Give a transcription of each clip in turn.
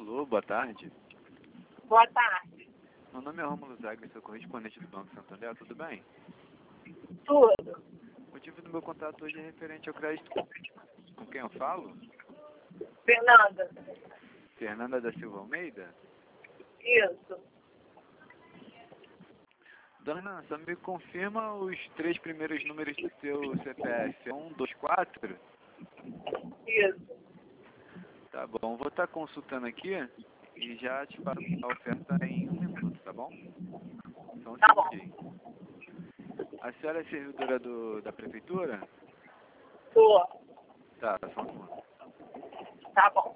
Alô, boa tarde. Boa tarde. Meu nome é Rômulo Zaga, sou correspondente do Banco Santander, tudo bem? Tudo. O motivo do meu contato hoje é referente ao crédito. Com quem eu falo? Fernanda. Fernanda da Silva Almeida? Isso. Dona, só me confirma os 3 primeiros números do seu CPF. 124? Isso. Tá bom, vou estar consultando aqui e já te passo a oferta em 1 minuto, tá bom? Só um Tá bom. segundinho. A senhora é servidora da prefeitura? Tô. Tá, só um segundo. Tá bom.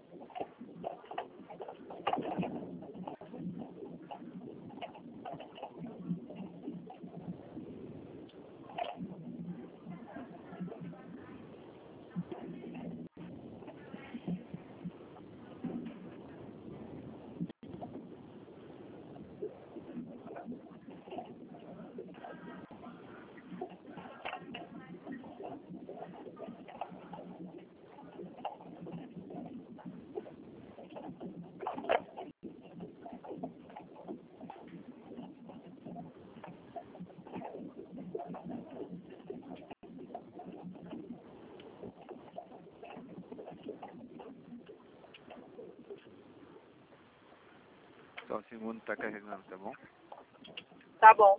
Só um segundo, tá carregando, tá bom? Tá bom.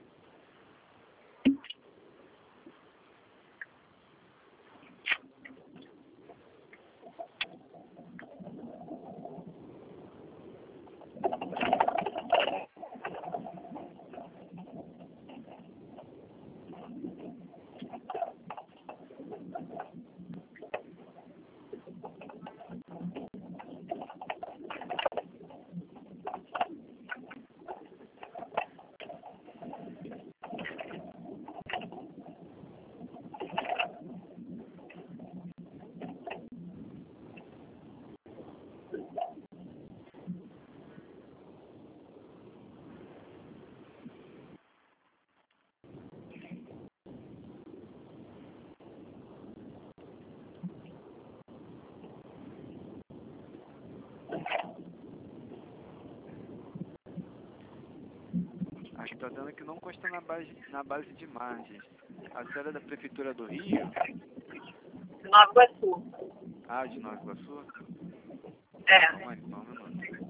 Acho que tá dando que não consta na base de margens. A senhora é da prefeitura do Rio? De Nova Iguaçu. Ah, de Nova Iguaçu? É. Calma aí, só um minuto.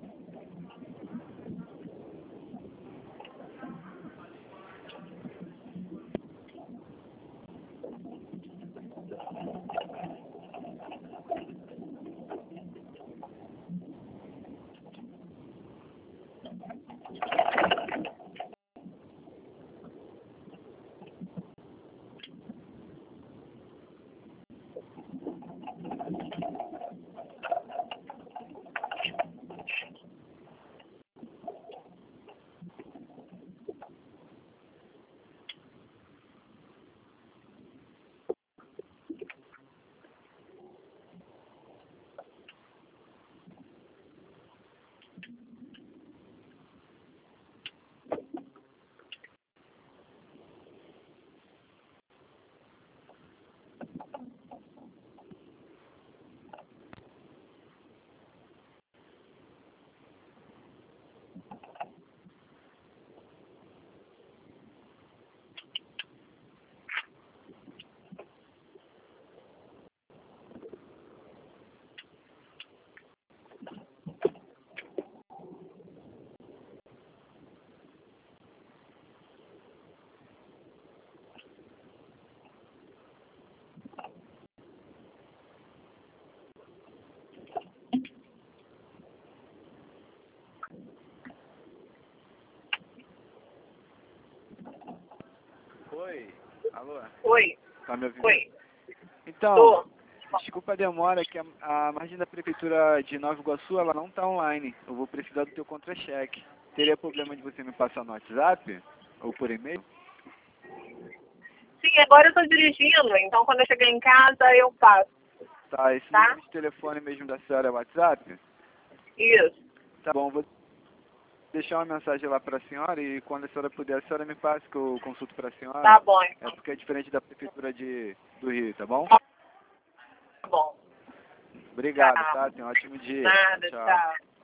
Oi, alô? Oi. Tá me ouvindo? Oi. Então, Tô. desculpa a demora, que a margem da prefeitura de Nova Iguaçu, ela não tá online. Eu vou precisar do teu contra-cheque. Teria problema de você me passar no WhatsApp? Ou por e-mail? Sim, agora eu tô dirigindo, então quando eu chegar em casa eu passo. Tá, esse Tá? número de telefone mesmo da senhora é WhatsApp? Isso. Tá bom, vou deixar uma mensagem lá pra senhora e quando a senhora puder, a senhora me passa que eu consulto pra senhora. Tá bom, É então. porque é diferente da prefeitura do Rio, tá bom? Tá bom. Obrigado, Tchau. tá? Tenha um ótimo dia. Nada, Tchau. tchau.